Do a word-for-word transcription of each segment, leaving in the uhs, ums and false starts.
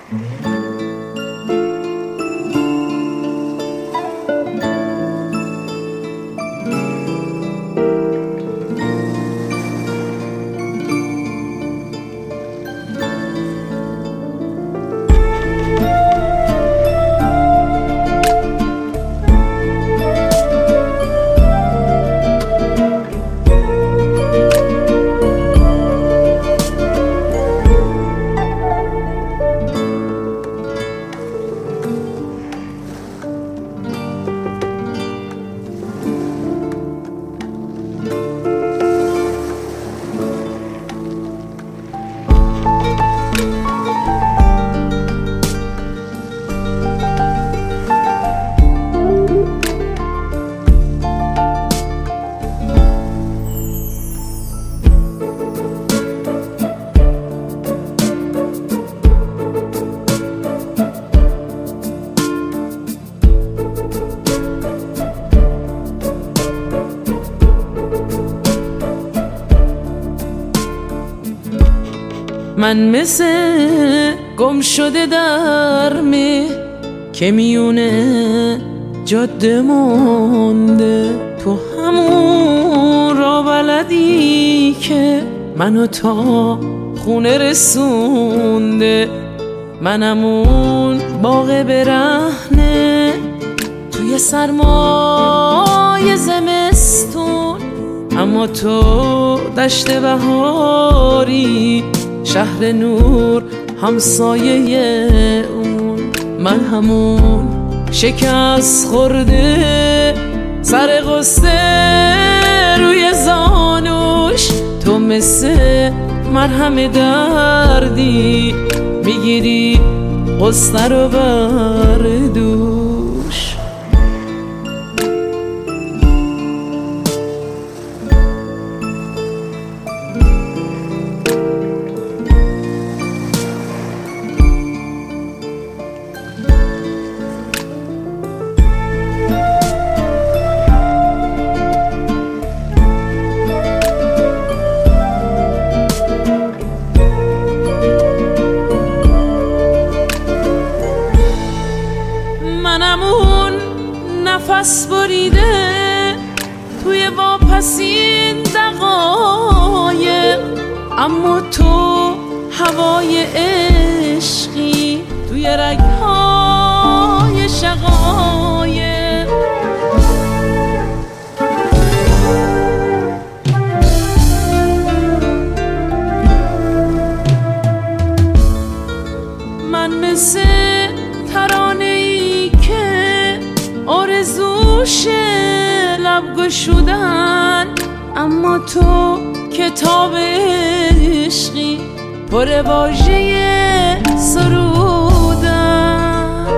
من مثل گم شده در می که میونه جاده مونده، تو همون را بلدی که منو تا خونه رسونده. من همون باغ برهنه توی سرمای زمستون، اما تو دشت بهاری، شهر نور همسایه اون. من همون شکست خورده سر غصه روی زانوش، تو مثل مرهم دردی میگیری غصه رو بر دوش. منمون نفس بریده توی واپسین دقایق، اما تو هوای عشقی توی رگهای شقایق. من مثل ترانه‌ای که آرزوش لب گشودن، اما تو کتاب عشقی پر واژه سرودن.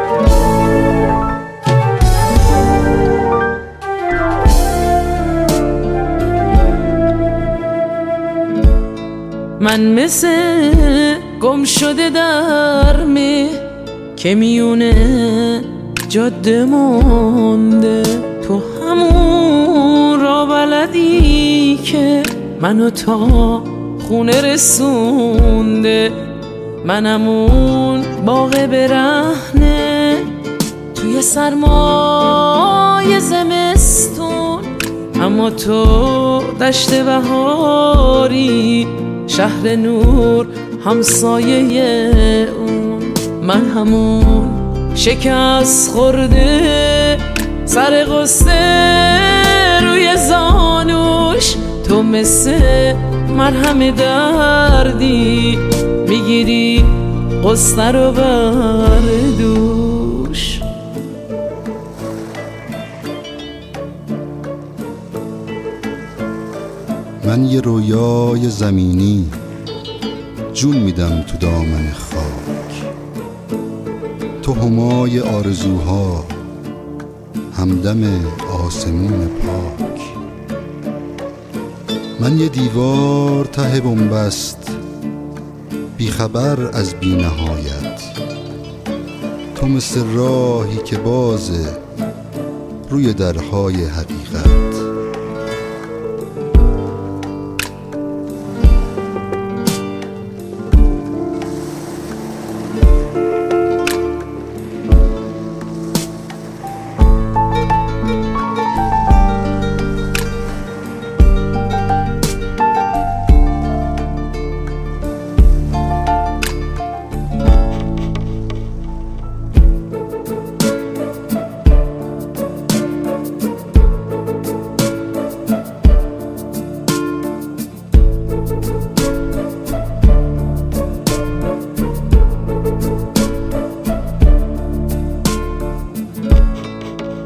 من مثل گم شده در می که میونه جاده مونده، تو همون را بلدی که منو تا خونه رسونده. من همون باغ برهنه توی سرمای زمستون، اما تو دشت بهاری، شهر نور همسایه اون. من همون شکست خورده سر غصه روی زانوش، تو مثل مرهم دردی میگیری غصه رو بر دوش. من یه رویای زمینی جون میدم تو دامن خاک، تو همای آرزوها همدم آسمون پاک. من یه دیوار ته بنبست بی خبر از بی نهایت، تو مثل راهی که بازه روی درهای حقیقت.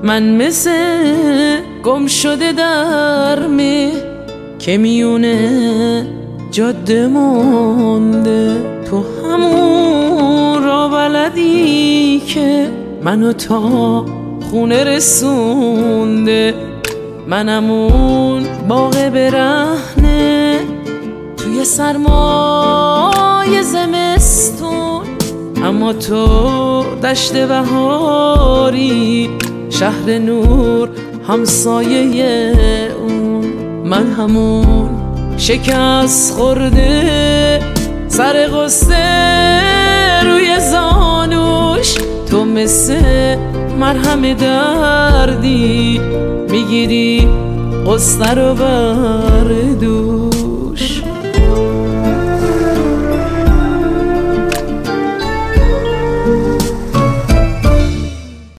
من مثل گم شده در می که میونه جاده مونده. تو همون را بلدی که منو تا خونه رسونده. منم اون باغ برهنه توی سرمای زمستون، اما تو دشت بهاری، شهر نور همسایه اون. من همون شکست خورده سر غصه روی زانوش، تو مثل مرهم دردی میگیری غصه رو بردوش.